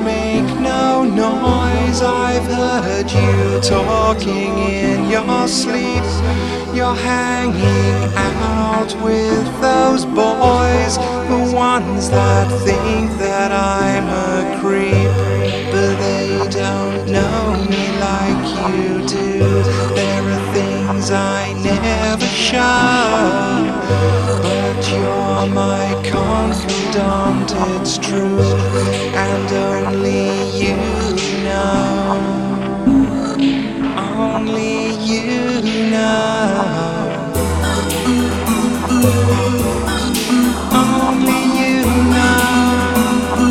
make no noise. I've heard you talking in your sleep. You're hanging out with those boys, the ones that think that I'm a creep. But they don't know me like you do. There are things I never show, but you're my confidant, it's true, and only you know. Only you know. Only you know.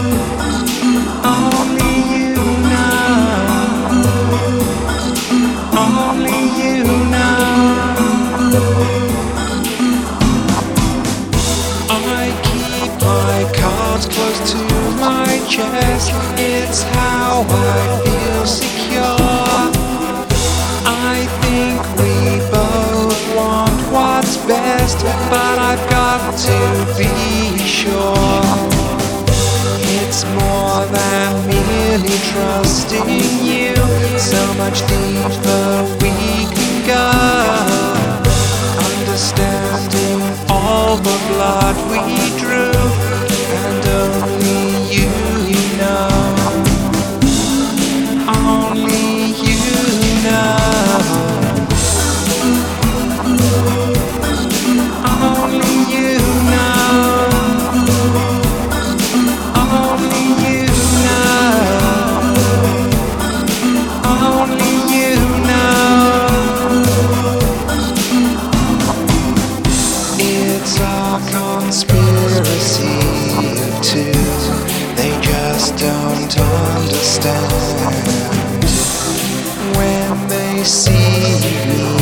Only you know. Only you know. I keep my cards close to my chest. It's how I feel secure. I think we both want what's best, but I've got to be sure. It's more than merely trusting you. So much deeper we can go, understanding all the blood we drew, and only you know. Only you know. Only you know. Only you know. Only you know. It's a conspiracy of two. They just don't understand. When they see me